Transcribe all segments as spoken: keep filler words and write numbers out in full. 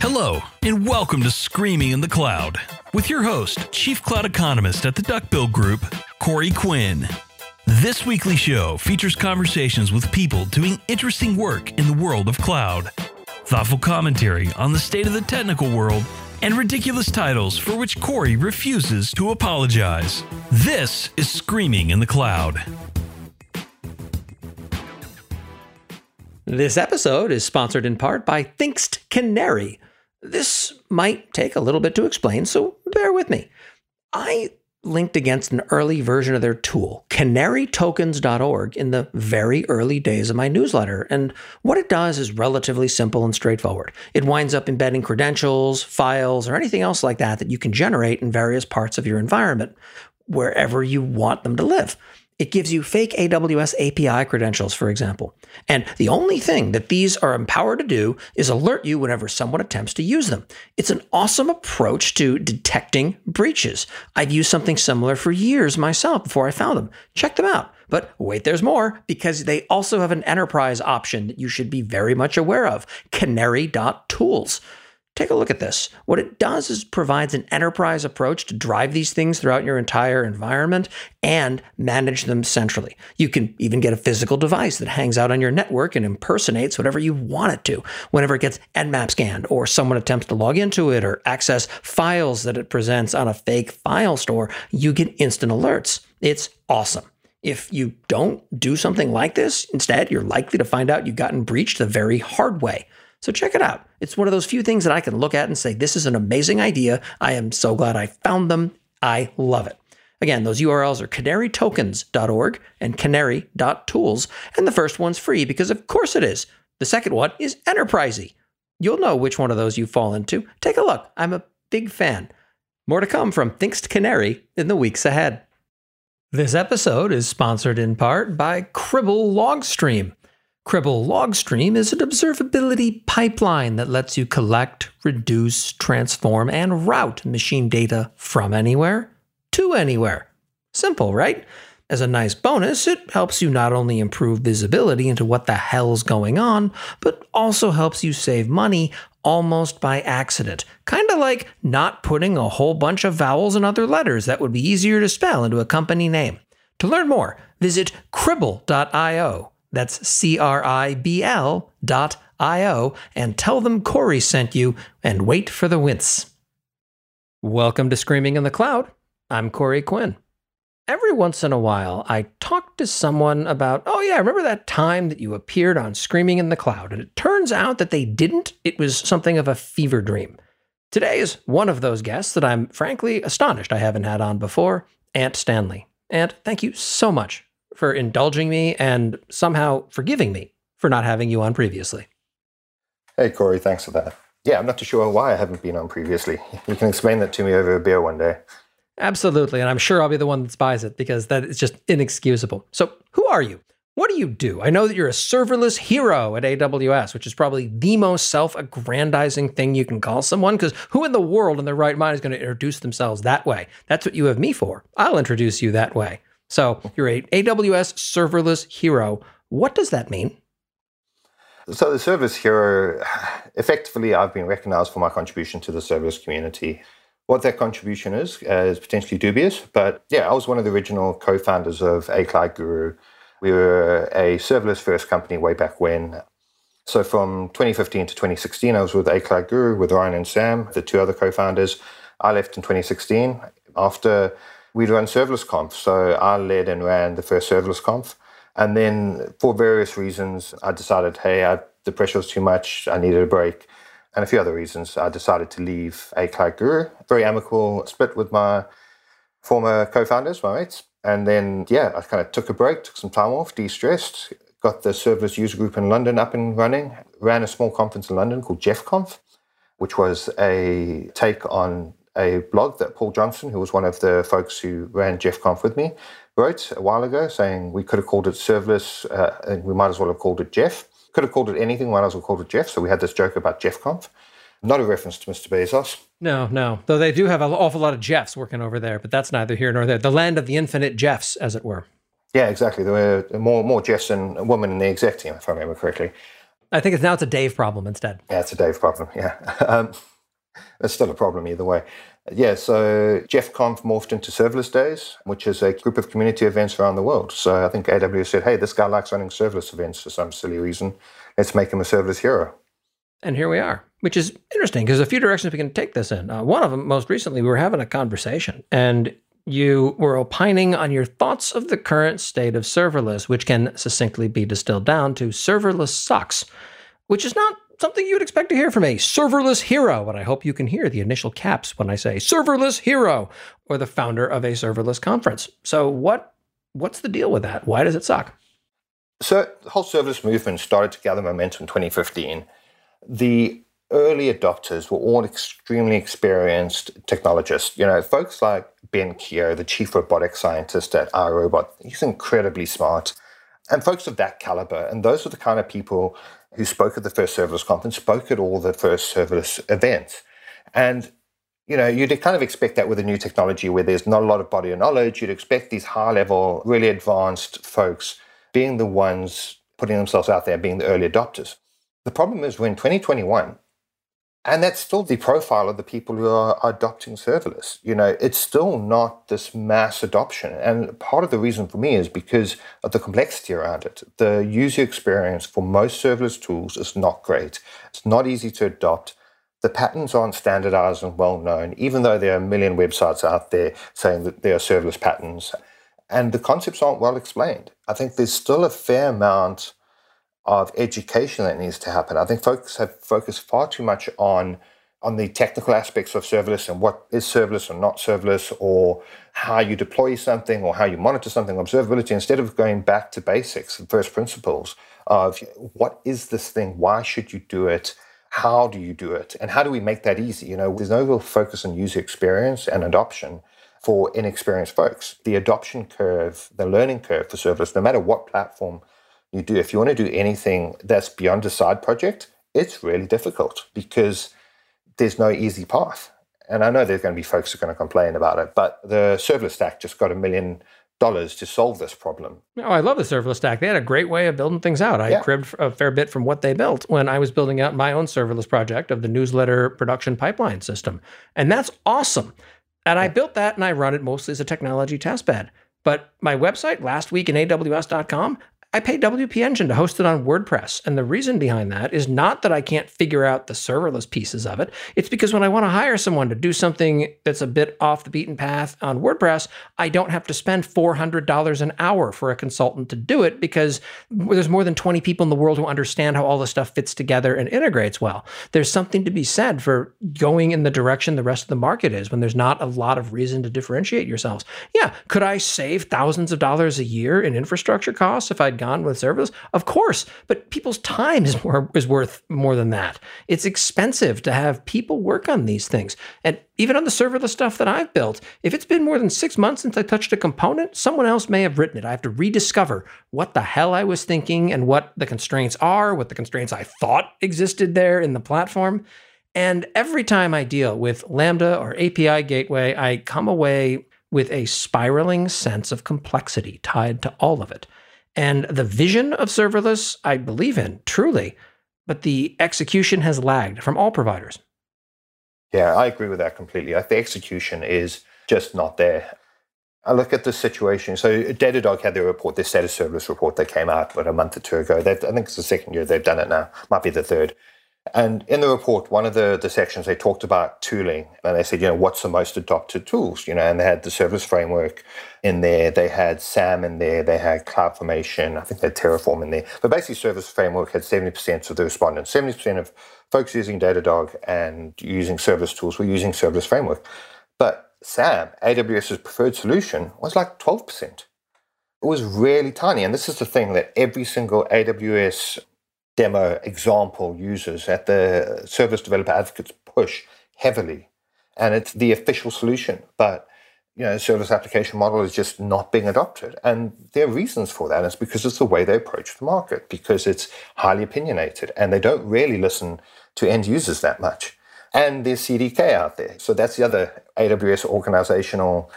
Hello, and welcome to Screaming in the Cloud, with your host, Chief Cloud Economist at the Duckbill Group, Corey Quinn. This weekly show features conversations with people doing interesting work in the world of cloud, thoughtful commentary on the state of the technical world, and ridiculous titles for which Corey refuses to apologize. This is Screaming in the Cloud. This episode is sponsored in part by Thinkst Canary. This might take a little bit to explain, so bear with me. I linked against an early version of their tool, canary tokens dot org, in the very early days of my newsletter, and what it does is relatively simple and straightforward. It winds up embedding credentials, files, or anything else like that that you can generate in various parts of your environment, wherever you want them to live. It gives you fake A W S A P I credentials, for example. And the only thing that these are empowered to do is alert you whenever someone attempts to use them. It's an awesome approach to detecting breaches. I've used something similar for years myself before I found them. Check them out. But wait, there's more, because they also have an enterprise option that you should be very much aware of, canary dot tools. Take a look at this. What it does is provides an enterprise approach to drive these things throughout your entire environment and manage them centrally. You can even get a physical device that hangs out on your network and impersonates whatever you want it to whenever it gets Nmap scanned or someone attempts to log into it or access files that it presents on a fake file store. You get instant alerts. It's awesome. If you don't do something like this, instead, you're likely to find out you've gotten breached the very hard way. So check it out. It's one of those few things that I can look at and say, this is an amazing idea. I am so glad I found them. I love it. Again, those U R Ls are canary tokens dot org and canary dot tools. And the first one's free because of course it is. The second one is enterprisey. You'll know which one of those you fall into. Take a look. I'm a big fan. More to come from Thinkst Canary in the weeks ahead. This episode is sponsored in part by Cribble Logstream. Cribble Logstream is an observability pipeline that lets you collect, reduce, transform, and route machine data from anywhere to anywhere. Simple, right? As a nice bonus, it helps you not only improve visibility into what the hell's going on, but also helps you save money almost by accident. Kind of like not putting a whole bunch of vowels and other letters that would be easier to spell into a company name. To learn more, visit cribble dot io. That's C R I B L dot I O, and tell them Corey sent you, and wait for the wince. Welcome to Screaming in the Cloud. I'm Corey Quinn. Every once in a while, I talk to someone about, oh yeah, remember that time that you appeared on Screaming in the Cloud? And it turns out that they didn't. It was something of a fever dream. Today is one of those guests that I'm frankly astonished I haven't had on before, Ant Stanley. Ant, thank you so much for indulging me and somehow forgiving me for not having you on previously. Hey, Corey, thanks for that. Yeah, I'm not too sure why I haven't been on previously. You can explain that to me over a beer one day. Absolutely, and I'm sure I'll be the one that buys it because that is just inexcusable. So who are you? What do you do? I know that you're a serverless hero at A W S, which is probably the most self-aggrandizing thing you can call someone, because who in the world in their right mind is going to introduce themselves that way? That's what you have me for. I'll introduce you that way. So you're a AWS serverless hero. What does that mean? So the serverless hero, effectively, I've been recognized for my contribution to the serverless community. What that contribution is, uh, is potentially dubious. But yeah, I was one of the original co-founders of A Cloud Guru. We were a serverless first company way back when. So from twenty fifteen to twenty sixteen, I was with A Cloud Guru with Ryan and Sam, the two other co-founders. I left in twenty sixteen after we'd run Serverless Conf. So I led and ran the first Serverless Conf. And then for various reasons, I decided, hey, I, the pressure was too much. I needed a break. And a few other reasons, I decided to leave A Cloud Guru. Very amicable split with my former co-founders, my mates. And then, yeah, I kind of took a break, took some time off, de-stressed, got the serverless user group in London up and running, ran a small conference in London called JeffConf, which was a take on a blog that Paul Johnson, who was one of the folks who ran JeffConf with me, wrote a while ago saying we could have called it serverless, uh, and we might as well have called it Jeff. Could have called it anything, might as well called it Jeff. So we had this joke about JeffConf. Not a reference to Mister Bezos. No, no. Though they do have an awful lot of Jeffs working over there, but that's neither here nor there. The land of the infinite Jeffs, as it were. Yeah, exactly. There were more more Jeffs than women in the exec team, if I remember correctly. I think it's now it's a Dave problem instead. Yeah, it's a Dave problem, yeah. Um, it's still a problem either way. Yeah, so Jeff Conf morphed into Serverless Days, which is a group of community events around the world. So I think A W S said, hey, this guy likes running serverless events for some silly reason. Let's make him a serverless hero. And here we are, which is interesting because there's a few directions we can take this in. Uh, one of them, most recently, we were having a conversation and you were opining on your thoughts of the current state of serverless, which can succinctly be distilled down to serverless sucks, which is not something you would expect to hear from a serverless hero. And I hope you can hear the initial caps when I say serverless hero or the founder of a serverless conference. So what what's the deal with that? Why does it suck? So the whole serverless movement started to gather momentum in twenty fifteen. The early adopters were all extremely experienced technologists. You know, folks like Ben Keogh, the chief robotics scientist at iRobot, he's incredibly smart. And folks of that caliber, and those are the kind of people who spoke at the first serverless conference, spoke at all the first serverless events. And, you know, you'd kind of expect that with a new technology where there's not a lot of body of knowledge. You'd expect these high-level, really advanced folks being the ones putting themselves out there, being the early adopters. The problem is we're in twenty twenty-one, and that's still the profile of the people who are adopting serverless. You know, it's still not this mass adoption. And part of the reason for me is because of the complexity around it. The user experience for most serverless tools is not great. It's not easy to adopt. The patterns aren't standardized and well known, even though there are a million websites out there saying that there are serverless patterns. And the concepts aren't well explained. I think there's still a fair amount of education that needs to happen. I think folks have focused far too much on, on the technical aspects of serverless and what is serverless or not serverless, or how you deploy something or how you monitor something, observability, instead of going back to basics and first principles of what is this thing, why should you do it, how do you do it, and how do we make that easy? You know, there's no real focus on user experience and adoption for inexperienced folks. The adoption curve, the learning curve for serverless, no matter what platform you do, if you want to do anything that's beyond a side project, it's really difficult because there's no easy path. And I know there's going to be folks who are going to complain about it, but the serverless stack just got a million dollars to solve this problem. Oh, I love the serverless stack. They had a great way of building things out. I yeah. cribbed a fair bit from what they built when I was building out my own serverless project of the newsletter production pipeline system. And that's awesome. And I built that and I run it mostly as a technology testbed. But my website, last week in A W S dot com, I paid W P Engine to host it on WordPress. And the reason behind that is not that I can't figure out the serverless pieces of it. It's because when I want to hire someone to do something that's a bit off the beaten path on WordPress, I don't have to spend four hundred dollars an hour for a consultant to do it because there's more than twenty people in the world who understand how all this stuff fits together and integrates well. There's something to be said for going in the direction the rest of the market is when there's not a lot of reason to differentiate yourselves. Yeah, could I save thousands of dollars a year in infrastructure costs if I'd gone with serverless? Of course, but people's time is more is worth more than that. It's expensive to have people work on these things. And even on the serverless stuff that I've built, if it's been more than six months since I touched a component, someone else may have written it. I have to rediscover what the hell I was thinking and what the constraints are, what the constraints I thought existed there in the platform. And every time I deal with Lambda or A P I Gateway, I come away with a spiraling sense of complexity tied to all of it. And the vision of serverless, I believe in, truly, but the execution has lagged from all providers. Yeah, I agree with that completely. The execution is just not there. I look at this situation. So Datadog had their report, their status serverless report that came out about a month or two ago. They've, I think it's the second year they've done it now. Might be the third. And in the report, one of the, the sections, they talked about tooling. And they said, you know, what's the most adopted tools? You know, and they had the service framework in there. They had SAM in there. They had CloudFormation. I think they had Terraform in there. But basically, service framework had seventy percent of the respondents. seventy percent of folks using Datadog and using service tools were using service framework. But SAM, AWS's preferred solution, was like twelve percent. It was really tiny. And this is the thing that every single A W S demo example uses at the Service Developer Advocates push heavily. And it's the official solution. But, you know, service application model is just not being adopted. And there are reasons for that. It's because it's the way they approach the market, because it's highly opinionated and they don't really listen to end users that much. And there's C D K out there. So that's the other A W S organizational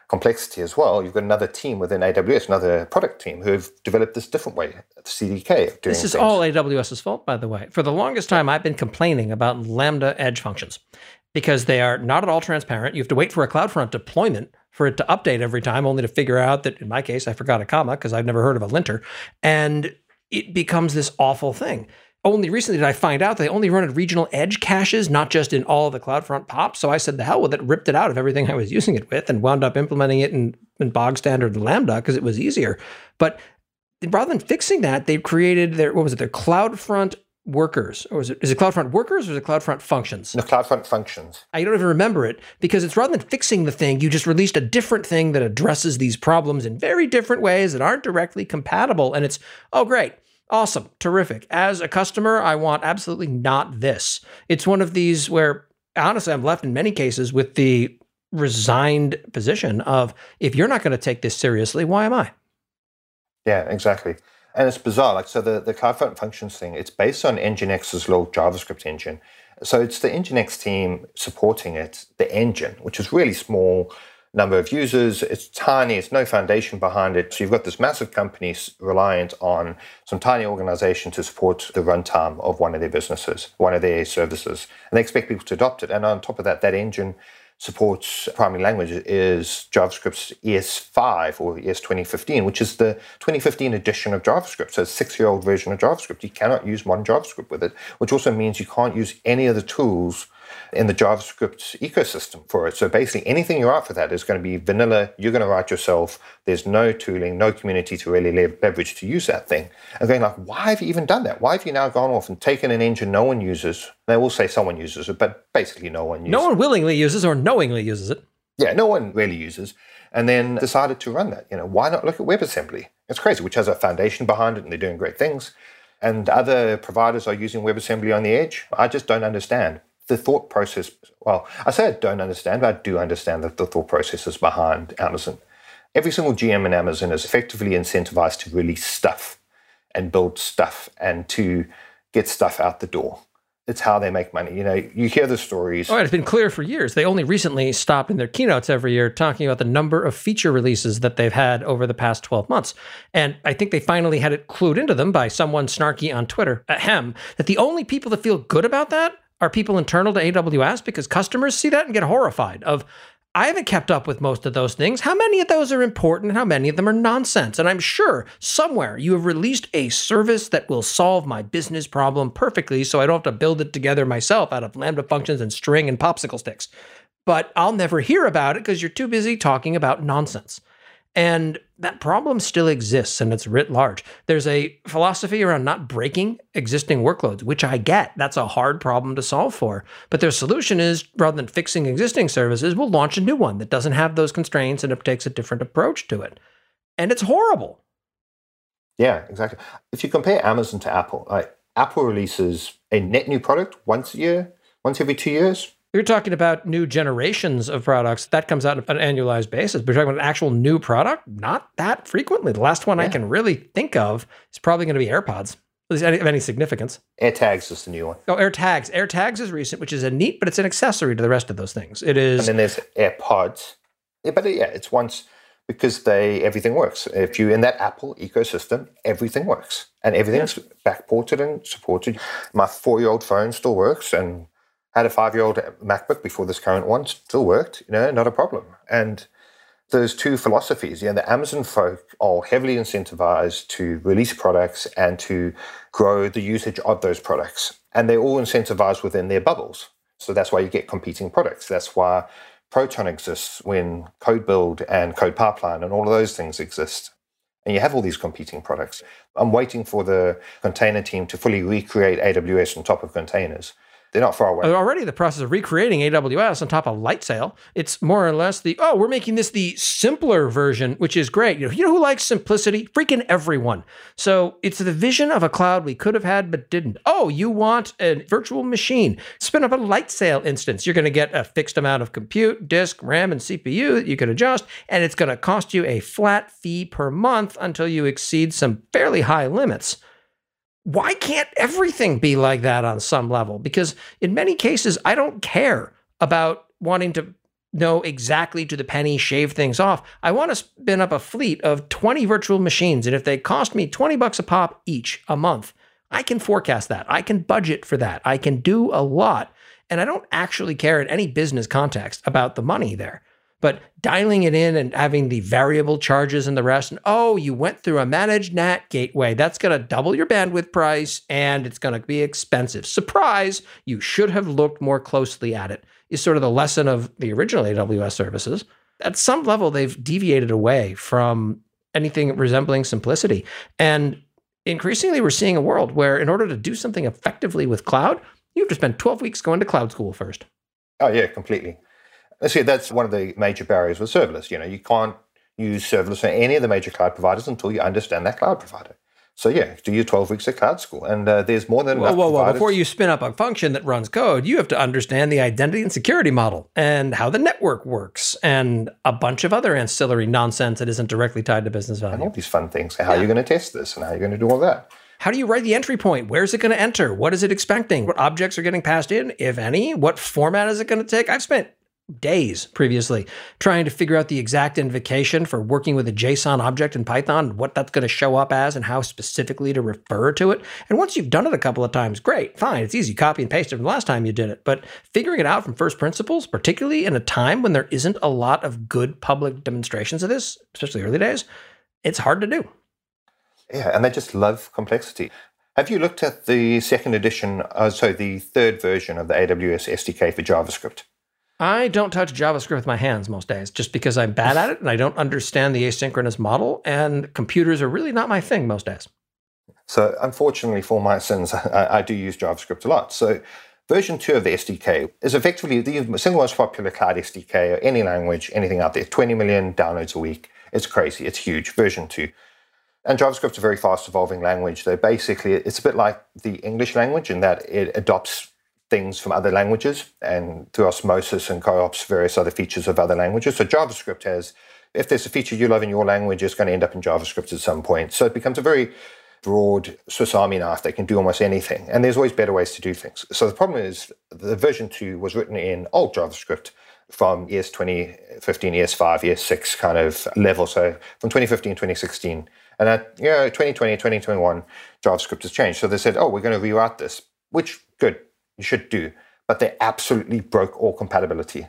complexity as well, you've got another team within A W S, another product team who have developed this different way, the C D K of doing This is things. all AWS's fault, by the way. For the longest time, I've been complaining about Lambda edge functions because they are not at all transparent. You have to wait for a CloudFront deployment for it to update every time, only to figure out that, in my case, I forgot a comma because I've never heard of a linter. And it becomes this awful thing. Only recently did I find out they only run at regional edge caches, not just in all the CloudFront pops. So I said, the hell with it, ripped it out of everything I was using it with and wound up implementing it in, in bog standard Lambda because it was easier. But rather than fixing that, they've created their, what was it, their CloudFront workers. Or is it, is it CloudFront workers or is it CloudFront functions? No, CloudFront functions. I don't even remember it because it's rather than fixing the thing, you just released a different thing that addresses these problems in very different ways that aren't directly compatible. And it's, oh, great. Awesome. Terrific. As a customer, I want absolutely not this. It's one of these where, honestly, I'm left in many cases with the resigned position of, if you're not going to take this seriously, why am I? Yeah, exactly. And it's bizarre. Like, so the, the CloudFront functions thing, it's based on Nginx's little JavaScript engine. So it's the Nginx team supporting it, the engine, which is really small number of users. It's tiny. It's no foundation behind it. So you've got this massive company reliant on some tiny organization to support the runtime of one of their businesses, one of their services. And they expect people to adopt it. And on top of that, that engine supports primary language is JavaScript's E S five or E S twenty fifteen, which is the twenty fifteen edition of JavaScript. So it's a six-year-old version of JavaScript. You cannot use modern JavaScript with it, which also means you can't use any of the tools in the JavaScript ecosystem for it. So basically anything you write for that is going to be vanilla. You're going to write yourself. There's no tooling, no community to really leverage to use that thing. And going like, why have you even done that? Why have you now gone off and taken an engine no one uses? They will say someone uses it, but basically no one uses it. No one willingly uses or knowingly uses it. Yeah, no one really uses. And then decided to run that. You know, why not look at WebAssembly? It's crazy, which has a foundation behind it and they're doing great things. And other providers are using WebAssembly on the edge. I just don't understand the thought process. Well, I say I don't understand, but I do understand that the thought process is behind Amazon. Every single G M in Amazon is effectively incentivized to release stuff and build stuff and to get stuff out the door. It's how they make money. You know, you hear the stories. Oh, it's been clear for years. They only recently stopped in their keynotes every year talking about the number of feature releases that they've had over the past twelve months. And I think they finally had it clued into them by someone snarky on Twitter, ahem, that the only people that feel good about that are people internal to A W S, because customers see that and get horrified of, I haven't kept up with most of those things. How many of those are important and how many of them are nonsense? And I'm sure somewhere you have released a service that will solve my business problem perfectly so I don't have to build it together myself out of Lambda functions and string and popsicle sticks. But I'll never hear about it because you're too busy talking about nonsense. And that problem still exists, and it's writ large. There's a philosophy around not breaking existing workloads, which I get. That's a hard problem to solve for. But their solution is, rather than fixing existing services, we'll launch a new one that doesn't have those constraints and it takes a different approach to it. And it's horrible. Yeah, exactly. If you compare Amazon to Apple, like Apple releases a net new product once a year, once every two years. You're talking about new generations of products. That comes out on an annualized basis. But you're talking about an actual new product? Not that frequently. The last one yeah. I can really think of is probably going to be AirPods, at least of any significance. AirTags is the new one. Oh, AirTags. AirTags is recent, which is a neat, but it's an accessory to the rest of those things. It is. And then there's AirPods. Yeah, but yeah, it's once because they everything works. If you're in that Apple ecosystem, everything works. And everything's yeah. backported and supported. My four-year-old phone still works, and had a five-year-old MacBook before this current one, still worked, you know, not a problem. And those two philosophies, you know, the Amazon folk are heavily incentivized to release products and to grow the usage of those products. And they're all incentivized within their bubbles. So that's why you get competing products. That's why Proton exists when Code Build and Code Pipeline and all of those things exist. And you have all these competing products. I'm waiting for the container team to fully recreate A W S on top of containers. They're not far away. They're already in the process of recreating A W S on top of Lightsail. It's more or less the, oh, we're making this the simpler version, which is great. You know, you know who likes simplicity? Freaking everyone. So it's the vision of a cloud we could have had but didn't. Oh, you want a virtual machine. Spin up a Lightsail instance. You're going to get a fixed amount of compute, disk, RAM, and C P U that you can adjust, and it's going to cost you a flat fee per month until you exceed some fairly high limits. Why can't everything be like that on some level? Because in many cases, I don't care about wanting to know exactly to the penny, shave things off. I want to spin up a fleet of twenty virtual machines. And if they cost me twenty bucks a pop each a month, I can forecast that. I can budget for that. I can do a lot. And I don't actually care in any business context about the money there. But dialing it in and having the variable charges and the rest, and oh, you went through a managed N A T gateway. That's going to double your bandwidth price and it's going to be expensive. Surprise, you should have looked more closely at it, is sort of the lesson of the original A W S services. At some level, they've deviated away from anything resembling simplicity. And increasingly, we're seeing a world where in order to do something effectively with cloud, you have to spend twelve weeks going to cloud school first. Oh, yeah, completely. See, that's one of the major barriers with serverless. You know, you can't use serverless on any of the major cloud providers until you understand that cloud provider. So yeah, do your twelve weeks at cloud school. And uh, there's more than enough Whoa, whoa, whoa. providers. Before you spin up a function that runs code, you have to understand the identity and security model and how the network works and a bunch of other ancillary nonsense that isn't directly tied to business value. And all these fun things. How yeah. you're going to test this and how you're going to do all that. How do you write the entry point? Where's it going to enter? What is it expecting? What objects are getting passed in, if any? What format is it going to take? I've spent days previously trying to figure out the exact invocation for working with a JSON object in Python, what that's going to show up as and how specifically to refer to it. And once you've done it a couple of times, great, fine. It's easy. Copy and paste it from the last time you did it. But figuring it out from first principles, particularly in a time when there isn't a lot of good public demonstrations of this, especially early days, it's hard to do. Yeah, and they just love complexity. Have you looked at the second edition, uh, so the third version of the A W S S D K for JavaScript? I don't touch JavaScript with my hands most days just because I'm bad at it and I don't understand the asynchronous model, and computers are really not my thing most days. So unfortunately for my sins, I, I do use JavaScript a lot. So version two of the S D K is effectively the single most popular cloud S D K or any language, anything out there. twenty million downloads a week. It's crazy. It's huge. Version two. And JavaScript's a very fast evolving language. So basically, it's a bit like the English language in that it adopts things from other languages and through osmosis and co-ops various other features of other languages. So JavaScript has, if there's a feature you love in your language, it's going to end up in JavaScript at some point. So it becomes a very broad Swiss Army knife. They can do almost anything. And there's always better ways to do things. So the problem is the version two was written in old JavaScript from E S twenty fifteen, E S five, E S six kind of level. So from twenty fifteen, twenty sixteen. And at you know, twenty twenty, twenty twenty-one, JavaScript has changed. So they said, oh, we're going to rewrite this, which, good, you should do. But they absolutely broke all compatibility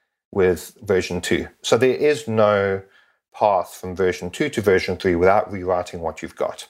with version two. So there is no path from version two to version three without rewriting what you've got.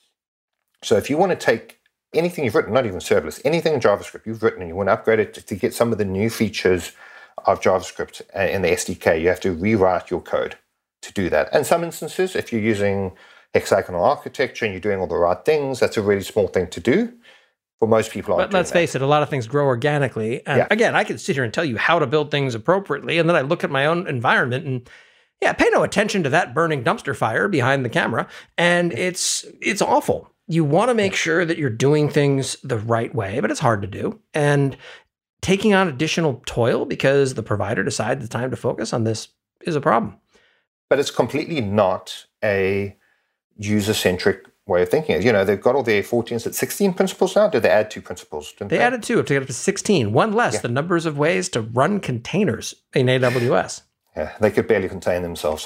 So if you want to take anything you've written, not even serverless, anything in JavaScript you've written and you want to upgrade it to, to get some of the new features of JavaScript in the S D K, you have to rewrite your code to do that. And some instances, if you're using hexagonal architecture and you're doing all the right things, that's a really small thing to do. For most people, but let's face it, a lot of things grow organically. And yeah. again, I can sit here and tell you how to build things appropriately, and then I look at my own environment and yeah, pay no attention to that burning dumpster fire behind the camera, and it's it's awful. You want to make sure that you're doing things the right way, but it's hard to do. And taking on additional toil because the provider decides it's time to focus on this is a problem. But it's completely not a user-centric way of thinking. You know, they've got all their fourteen, is it sixteen principles now? Did they add two principles? They, they added two to get up to sixteen. One less, yeah. The numbers of ways to run containers in A W S. Yeah, they could barely contain themselves.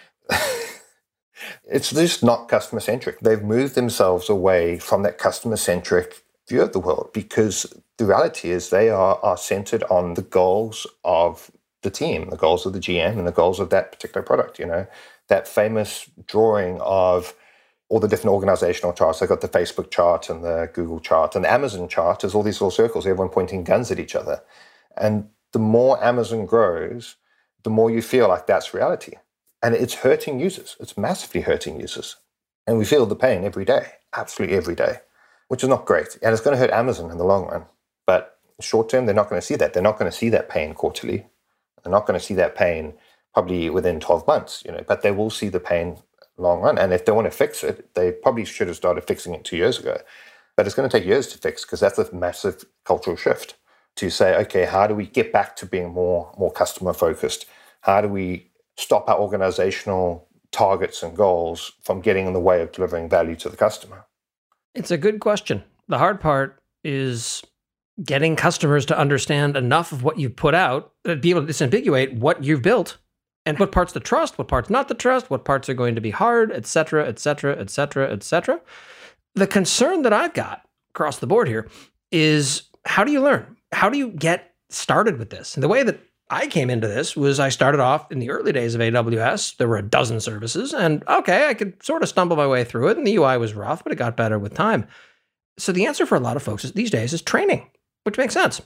It's just not customer-centric. They've moved themselves away from that customer-centric view of the world because the reality is they are, are centered on the goals of the team, the goals of the G M and the goals of that particular product. You know, that famous drawing of all the different organizational charts. They've got the Facebook chart and the Google chart and the Amazon chart. There's all these little circles, everyone pointing guns at each other. And the more Amazon grows, the more you feel like that's reality. And it's hurting users. It's massively hurting users. And we feel the pain every day, absolutely every day, which is not great. And it's going to hurt Amazon in the long run. But short term, they're not going to see that. They're not going to see that pain quarterly. They're not going to see that pain probably within twelve months, you know, but they will see the pain long run. And if they want to fix it, they probably should have started fixing it two years ago. But it's going to take years to fix because that's a massive cultural shift to say, okay, how do we get back to being more, more customer focused? How do we stop our organizational targets and goals from getting in the way of delivering value to the customer? It's a good question. The hard part is getting customers to understand enough of what you put out, to be able to disambiguate what you've built and what parts to trust, what parts not to trust, what parts are going to be hard, et cetera, et cetera, et cetera, et cetera. The concern that I've got across the board here is, how do you learn? How do you get started with this? And the way that I came into this was I started off in the early days of A W S. There were a dozen services, and okay, I could sort of stumble my way through it, and the U I was rough, but it got better with time. So the answer for a lot of folks is, these days is training, which makes sense.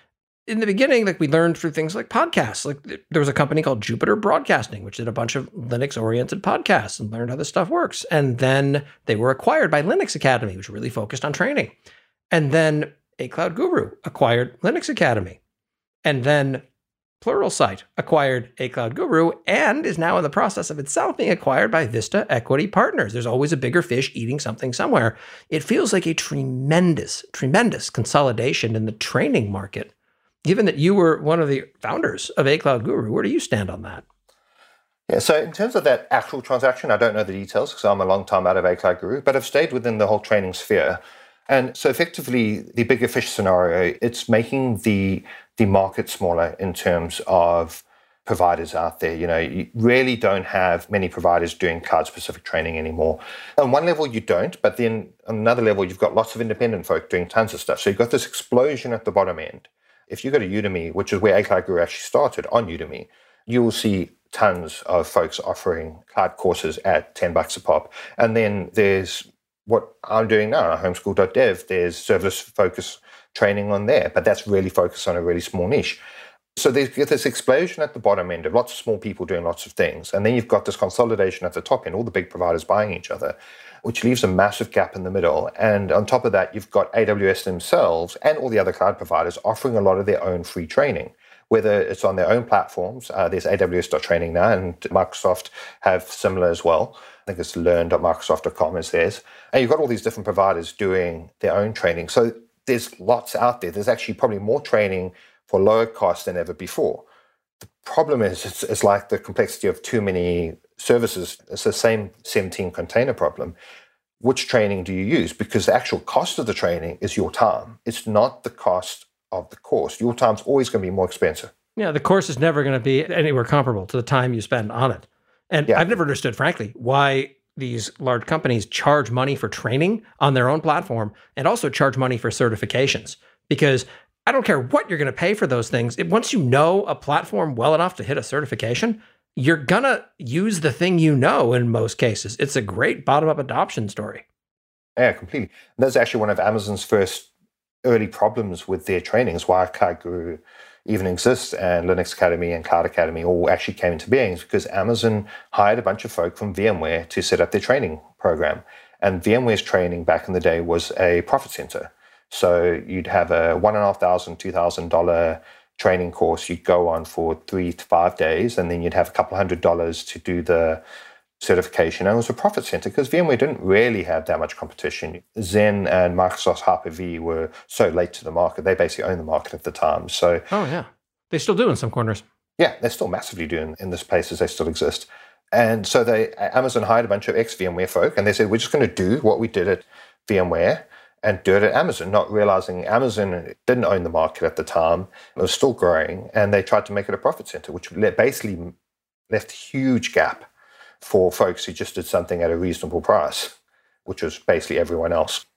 In the beginning, like we learned through things like podcasts. Like there was a company called Jupiter Broadcasting, which did a bunch of Linux-oriented podcasts and learned how this stuff works. And then they were acquired by Linux Academy, which really focused on training. And then A Cloud Guru acquired Linux Academy. And then Pluralsight acquired A Cloud Guru and is now in the process of itself being acquired by Vista Equity Partners. There's always a bigger fish eating something somewhere. It feels like a tremendous, tremendous consolidation in the training market. Given that you were one of the founders of A Cloud Guru, where do you stand on that? Yeah, so in terms of that actual transaction, I don't know the details because I'm a long time out of A Cloud Guru, but I've stayed within the whole training sphere. And so effectively, the bigger fish scenario, it's making the the market smaller in terms of providers out there. You know, you really don't have many providers doing cloud-specific training anymore. On one level, you don't, but then on another level, you've got lots of independent folk doing tons of stuff. So you've got this explosion at the bottom end. If you go to Udemy, which is where A Cloud Guru actually started, on Udemy, you will see tons of folks offering cloud courses at ten bucks a pop. And then there's what I'm doing now, homeschool dot dev. There's serverless focus training on there, but that's really focused on a really small niche. So there's this explosion at the bottom end of lots of small people doing lots of things. And then you've got this consolidation at the top end, all the big providers buying each other, which leaves a massive gap in the middle. And on top of that, you've got A W S themselves and all the other cloud providers offering a lot of their own free training, whether it's on their own platforms. Uh, there's A W S dot training now, and Microsoft have similar as well. I think it's learn dot microsoft dot com is theirs. And you've got all these different providers doing their own training. So there's lots out there. There's actually probably more training for lower cost than ever before. The problem is it's, it's like the complexity of too many services. It's the same seventeen container problem. Which training do you use? Because the actual cost of the training is your time. It's not the cost of the course. Your time's always going to be more expensive. Yeah, the course is never going to be anywhere comparable to the time you spend on it. And yeah. I've never understood, frankly, why these large companies charge money for training on their own platform and also charge money for certifications. Because I don't care what you're going to pay for those things. It, once you know a platform well enough to hit a certification, you're going to use the thing you know in most cases. It's a great bottom-up adoption story. Yeah, completely. That's actually one of Amazon's first early problems with their trainings, why Cloud Guru even exists, and Linux Academy and Cloud Academy all actually came into being, because Amazon hired a bunch of folk from VMware to set up their training program. And VMware's training back in the day was a profit center. So you'd have a one and a half thousand, two thousand dollar training course you'd go on for three to five days, and then you'd have a couple hundred dollars to do the certification. And it was a profit center because VMware didn't really have that much competition. Zen and Microsoft's Hyper-V were so late to the market. They basically owned the market at the time. So, oh yeah, they still do in some corners. Yeah, they're still massively doing in this places. They still exist. And so they Amazon hired a bunch of ex-VMware folk, and they said, we're just going to do what we did at VMware and do it at Amazon, not realizing Amazon didn't own the market at the time. It was still growing, and they tried to make it a profit center, which basically left a huge gap for folks who just did something at a reasonable price, which was basically everyone else.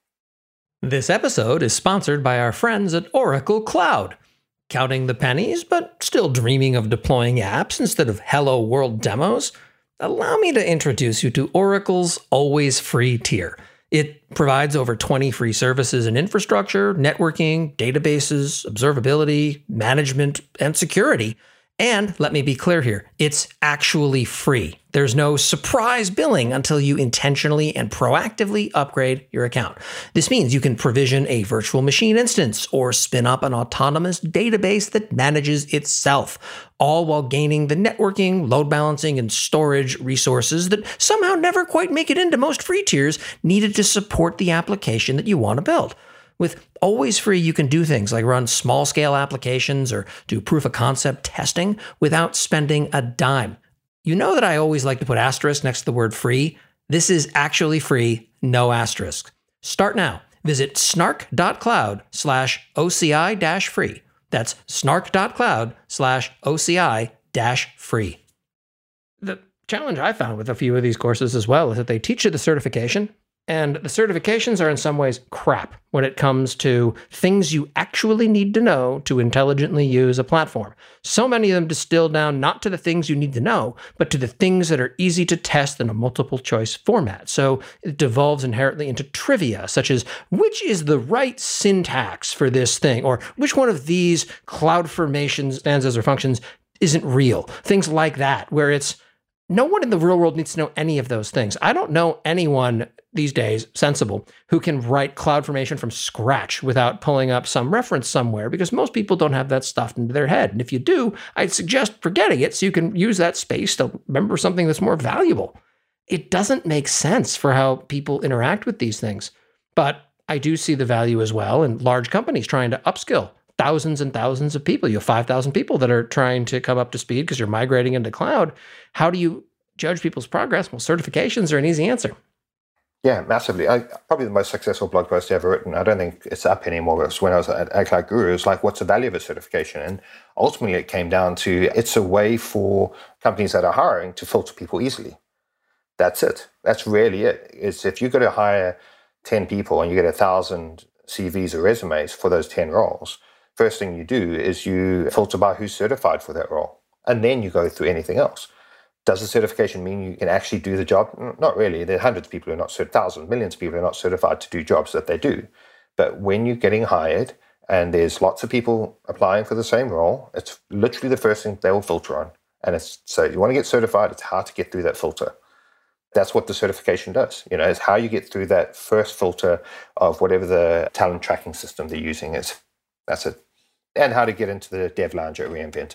This episode is sponsored by our friends at Oracle Cloud. Counting the pennies, but still dreaming of deploying apps instead of Hello World demos? Allow me to introduce you to Oracle's Always Free tier. It provides over twenty free services in infrastructure, networking, databases, observability, management, and security. And let me be clear here, it's actually free. There's no surprise billing until you intentionally and proactively upgrade your account. This means you can provision a virtual machine instance or spin up an autonomous database that manages itself, all while gaining the networking, load balancing, and storage resources that somehow never quite make it into most free tiers needed to support the application that you want to build. With Always Free, you can do things like run small-scale applications or do proof-of-concept testing without spending a dime. You know that I always like to put asterisk next to the word free? This is actually free, no asterisk. Start now. Visit snark.cloud slash OCI dash free. That's snark.cloud slash OCI dash free. The challenge I found with a few of these courses as well is that they teach you the certification, and the certifications are in some ways crap when it comes to things you actually need to know to intelligently use a platform. So many of them distill down not to the things you need to know, but to the things that are easy to test in a multiple choice format. So it devolves inherently into trivia, such as which is the right syntax for this thing, or which one of these CloudFormation stanzas or functions isn't real. Things like that, where it's no one in the real world needs to know any of those things. I don't know anyone these days, sensible, who can write CloudFormation from scratch without pulling up some reference somewhere, because most people don't have that stuffed into their head. And if you do, I'd suggest forgetting it so you can use that space to remember something that's more valuable. It doesn't make sense for how people interact with these things. But I do see the value as well in large companies trying to upskill thousands and thousands of people. You have five thousand people that are trying to come up to speed because you're migrating into cloud. How do you judge people's progress? Well, certifications are an easy answer. Yeah, massively. I, probably the most successful blog post ever written. I don't think it's up anymore. It was when I was at iCloud Guru. It was like, what's the value of a certification? And ultimately, it came down to it's a way for companies that are hiring to filter people easily. That's it. That's really it. It's if you've got to hire ten people and you get a thousand C Vs or resumes for those ten roles, first thing you do is you filter by who's certified for that role. And then you go through anything else. Does the certification mean you can actually do the job? Not really. There are hundreds of people who are not certified, thousands, millions of people who are not certified to do jobs that they do. But when you're getting hired and there's lots of people applying for the same role, it's literally the first thing they will filter on. And it's so if you want to get certified, it's hard to get through that filter. That's what the certification does. You know, it's how you get through that first filter of whatever the talent tracking system they're using is. That's it. And how to get into the Dev Lounge at reInvent.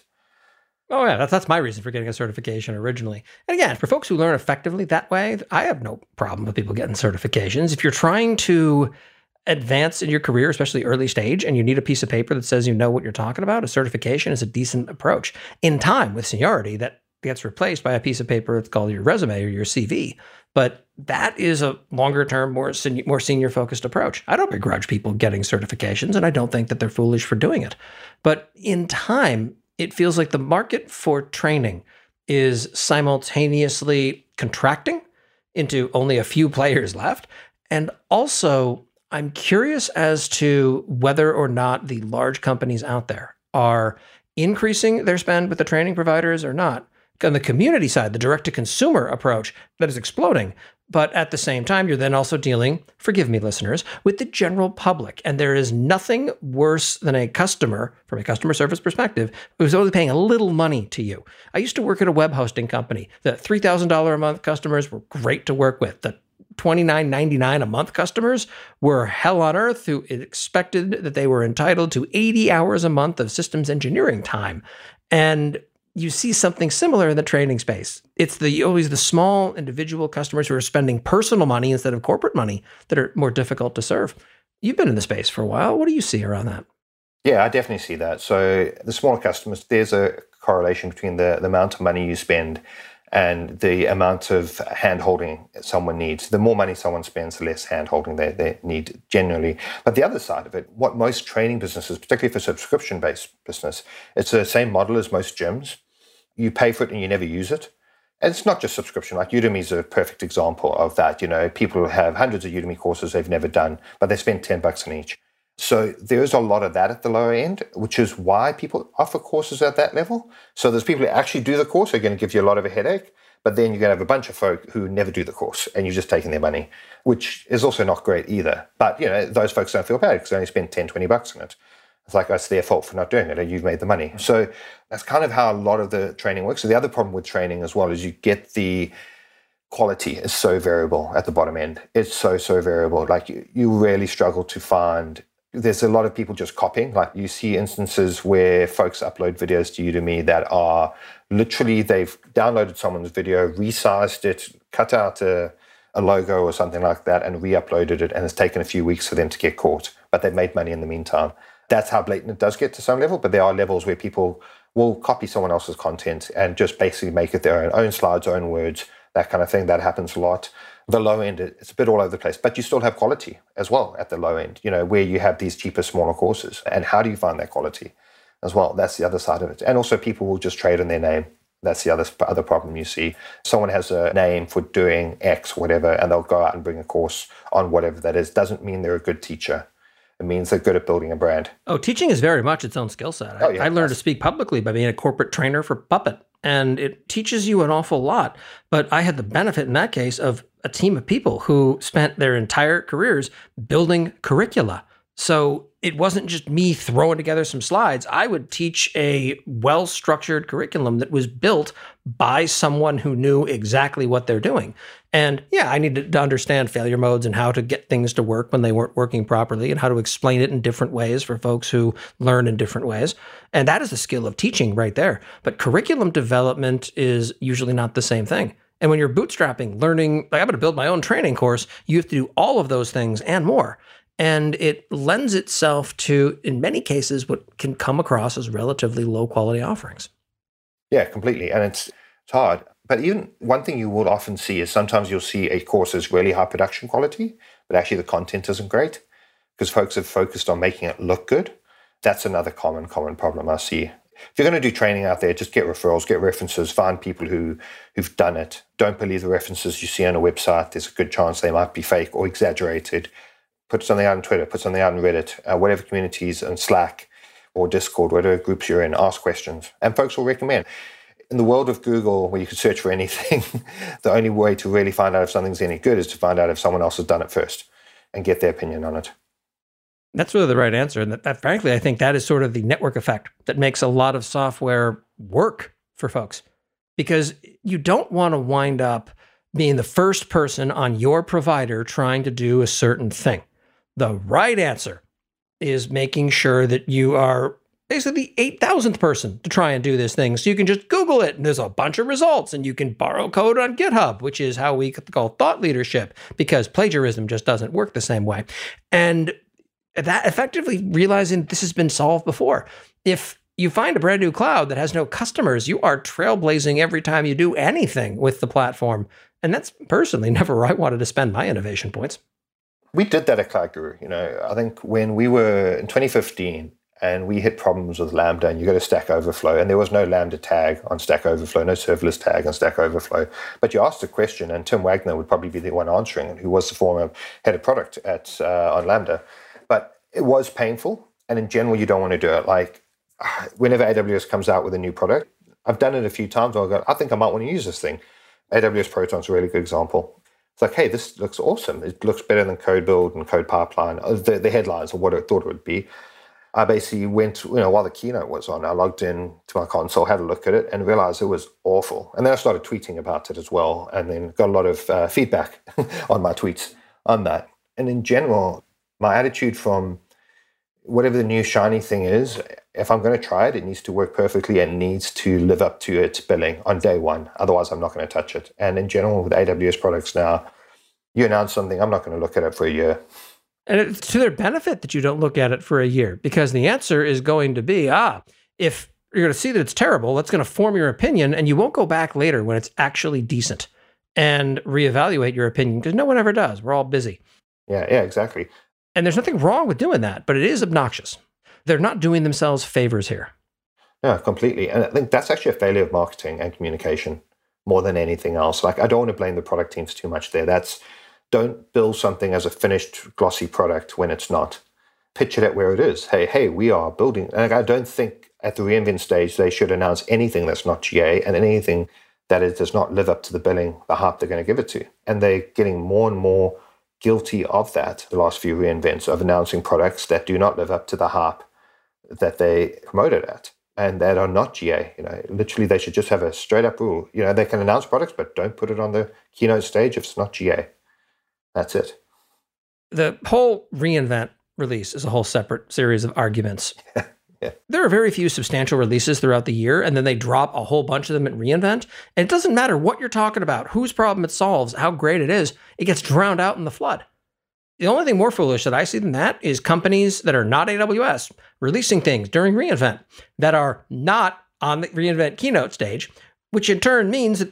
Oh, yeah, that's, that's my reason for getting a certification originally. And again, for folks who learn effectively that way, I have no problem with people getting certifications. If you're trying to advance in your career, especially early stage, and you need a piece of paper that says you know what you're talking about, a certification is a decent approach. In time, with seniority, that gets replaced by a piece of paper that's called your resume or your C V. But that is a longer term, more sen- more senior focused approach. I don't begrudge people getting certifications, and I don't think that they're foolish for doing it. But in time, it feels like the market for training is simultaneously contracting into only a few players left. And also, I'm curious as to whether or not the large companies out there are increasing their spend with the training providers or not. On the community side, the direct-to-consumer approach, that is exploding. But at the same time, you're then also dealing, forgive me, listeners, with the general public. And there is nothing worse than a customer, from a customer service perspective, who's only paying a little money to you. I used to work at a web hosting company. The three thousand dollars a month customers were great to work with. The twenty-nine ninety-nine a month customers were hell on earth, who expected that they were entitled to eighty hours a month of systems engineering time. And you see something similar in the training space. It's the always the small individual customers who are spending personal money instead of corporate money that are more difficult to serve. You've been in the space for a while. What do you see around that? Yeah, I definitely see that. So the smaller customers, there's a correlation between the, the amount of money you spend and the amount of hand-holding someone needs. The more money someone spends, the less hand-holding they, they need generally. But the other side of it, what most training businesses, particularly for subscription-based business, it's the same model as most gyms. You pay for it and you never use it. And it's not just subscription. Like Udemy is a perfect example of that. You know, people have hundreds of Udemy courses they've never done, but they spend ten bucks on each. So there's a lot of that at the lower end, which is why people offer courses at that level. So there's people who actually do the course who are going to give you a lot of a headache, but then you're going to have a bunch of folk who never do the course and you're just taking their money, which is also not great either. But, you know, those folks don't feel bad because they only spend ten, twenty bucks on it. It's like, it's their fault for not doing it and you've made the money. So that's kind of how a lot of the training works. So the other problem with training as well is you get the quality is so variable at the bottom end. It's so, so variable. Like you, you really struggle to find, there's a lot of people just copying. Like you see instances where folks upload videos to Udemy that are literally, they've downloaded someone's video, resized it, cut out a, a logo or something like that and re-uploaded it. And it's taken a few weeks for them to get caught, but they've made money in the meantime. That's how blatant it does get to some level, but there are levels where people will copy someone else's content and just basically make it their own, own slides, own words, that kind of thing. That happens a lot. The low end, it's a bit all over the place, but you still have quality as well at the low end, you know, where you have these cheaper, smaller courses. And how do you find that quality as well? That's the other side of it. And also people will just trade on their name. That's the other other problem you see. Someone has a name for doing X, whatever, and they'll go out and bring a course on whatever that is. Doesn't mean they're a good teacher. It means they're good at building a brand. Oh, teaching is very much its own skill set. I, oh, yeah, I learned to speak publicly by being a corporate trainer for Puppet, and it teaches you an awful lot. But I had the benefit in that case of a team of people who spent their entire careers building curricula. So it wasn't just me throwing together some slides. I would teach a well-structured curriculum that was built by someone who knew exactly what they're doing. And yeah, I needed to understand failure modes and how to get things to work when they weren't working properly and how to explain it in different ways for folks who learn in different ways. And that is the skill of teaching right there. But curriculum development is usually not the same thing. And when you're bootstrapping, learning, like I'm going to build my own training course, you have to do all of those things and more. And it lends itself to, in many cases, what can come across as relatively low quality offerings. Yeah, completely. And it's, it's hard. But even one thing you will often see is sometimes you'll see a course is really high production quality, but actually the content isn't great because folks have focused on making it look good. That's another common, common problem I see. If you're going to do training out there, just get referrals, get references, find people who, who've done it. Don't believe the references you see on a website. There's a good chance they might be fake or exaggerated. Put something out on Twitter, put something out on Reddit, uh, whatever communities, and Slack or Discord, whatever groups you're in, ask questions. And folks will recommend. In the world of Google, where you can search for anything, the only way to really find out if something's any good is to find out if someone else has done it first and get their opinion on it. That's really the right answer. And that, that, frankly, I think that is sort of the network effect that makes a lot of software work for folks. Because you don't want to wind up being the first person on your provider trying to do a certain thing. The right answer is making sure that you are basically the eight thousandth person to try and do this thing. So you can just Google it and there's a bunch of results and you can borrow code on GitHub, which is how we call thought leadership, because plagiarism just doesn't work the same way. And that effectively realizing this has been solved before. If you find a brand new cloud that has no customers, you are trailblazing every time you do anything with the platform. And that's personally never where I wanted to spend my innovation points. We did that at Cloud Guru. You know, I think when we were in twenty fifteen and we hit problems with Lambda and you got a Stack Overflow and there was no Lambda tag on Stack Overflow, no serverless tag on Stack Overflow. But you asked a question and Tim Wagner would probably be the one answering, who was the former head of product at uh, on Lambda. But it was painful. And in general, you don't want to do it. Like whenever A W S comes out with a new product, I've done it a few times. I'll go, I think I might want to use this thing. A W S Proton's a really good example. It's like, hey, this looks awesome. It looks better than Code Build and Code Pipeline, the, the headlines of what I thought it would be. I basically went, you know, while the keynote was on, I logged in to my console, had a look at it, and realized it was awful. And then I started tweeting about it as well, and then got a lot of uh, feedback on my tweets on that. And in general, my attitude from whatever the new shiny thing is, if I'm going to try it, it needs to work perfectly and needs to live up to its billing on day one. Otherwise, I'm not going to touch it. And in general, with A W S products now, you announce something, I'm not going to look at it for a year. And it's to their benefit that you don't look at it for a year, because the answer is going to be, ah, if you're going to see that it's terrible, that's going to form your opinion, and you won't go back later when it's actually decent and reevaluate your opinion, because no one ever does. We're all busy. Yeah, yeah, exactly. And there's nothing wrong with doing that, but it is obnoxious. They're not doing themselves favors here. Yeah, completely. And I think that's actually a failure of marketing and communication more than anything else. Like, I don't want to blame the product teams too much there. That's, don't build something as a finished glossy product when it's not. Pitch it at where it is. Hey, hey, we are building. And I don't think at the reInvent stage they should announce anything that's not G A and anything that it does not live up to the billing, the hype they're going to give it to. And they're getting more and more guilty of that the last few reInvents, of announcing products that do not live up to the hype that they promoted at and that are not G A. You know, literally they should just have a straight up rule. You know, they can announce products, but don't put it on the keynote stage if it's not G A. That's it. The whole reInvent release is a whole separate series of arguments. Yeah. There are very few substantial releases throughout the year, and then they drop a whole bunch of them at reInvent. And it doesn't matter what you're talking about, whose problem it solves, how great it is, it gets drowned out in the flood. The only thing more foolish that I see than that is companies that are not A W S releasing things during reInvent that are not on the reInvent keynote stage, which in turn means that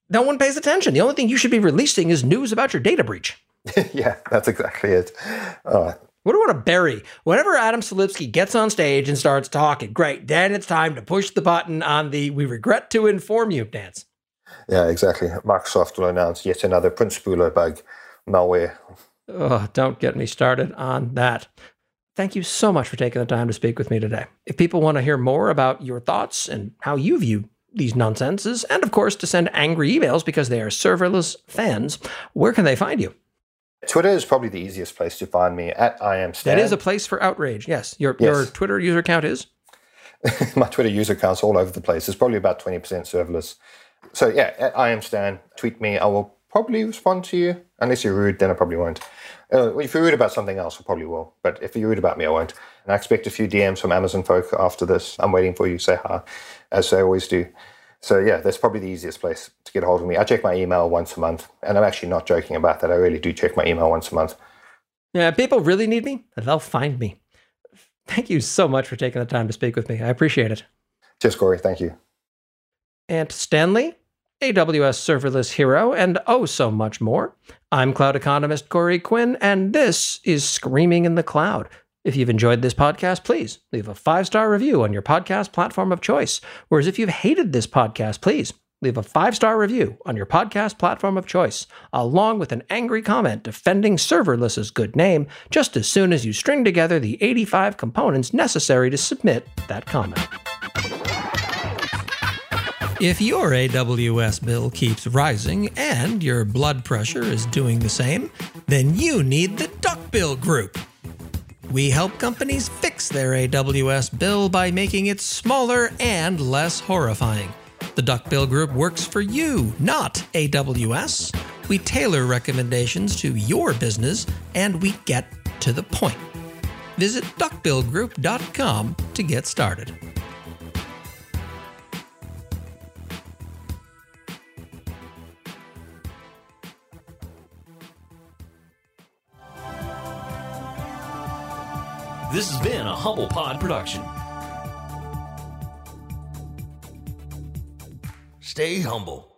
no one pays attention. The only thing you should be releasing is news about your data breach. Yeah, that's exactly it. Uh, What do I want to bury? Whenever Adam Selipsky gets on stage and starts talking, great, then it's time to push the button on the "we regret to inform you" dance. Yeah, exactly. Microsoft will announce yet another Prince Spooler bug malware. Oh, don't get me started on that. Thank you so much for taking the time to speak with me today. If people want to hear more about your thoughts and how you view these nonsenses, and of course to send angry emails because they are serverless fans, where can they find you? Twitter is probably the easiest place to find me, at I am Stan. That is a place for outrage, yes. Your Yes. your Twitter user account is? My Twitter user account's all over the place. It's probably about twenty percent serverless. So yeah, at I am Stan, tweet me. I will probably respond to you. Unless you're rude, then I probably won't. Uh, if you're rude about something else, I probably will. But if you're rude about me, I won't. And I expect a few D Ms from Amazon folk after this. I'm waiting for you to say hi, as they always do. So yeah, that's probably the easiest place to get a hold of me. I check my email once a month, and I'm actually not joking about that. I really do check my email once a month. Yeah, people really need me, they'll find me. Thank you so much for taking the time to speak with me. I appreciate it. Cheers, Corey. Thank you. And Stanley, A W S serverless hero, and oh so much more. I'm cloud economist Corey Quinn, and this is Screaming in the Cloud. If you've enjoyed this podcast, please leave a five-star review on your podcast platform of choice. Whereas if you've hated this podcast, please leave a five-star review on your podcast platform of choice, along with an angry comment defending serverless's good name, just as soon as you string together the eighty-five components necessary to submit that comment. If your A W S bill keeps rising and your blood pressure is doing the same, then you need the Duckbill Group. We help companies fix their A W S bill by making it smaller and less horrifying. The Duckbill Group works for you, not A W S. We tailor recommendations to your business, and we get to the point. Visit duck bill group dot com to get started. This has been a Humble Pod production. Stay humble.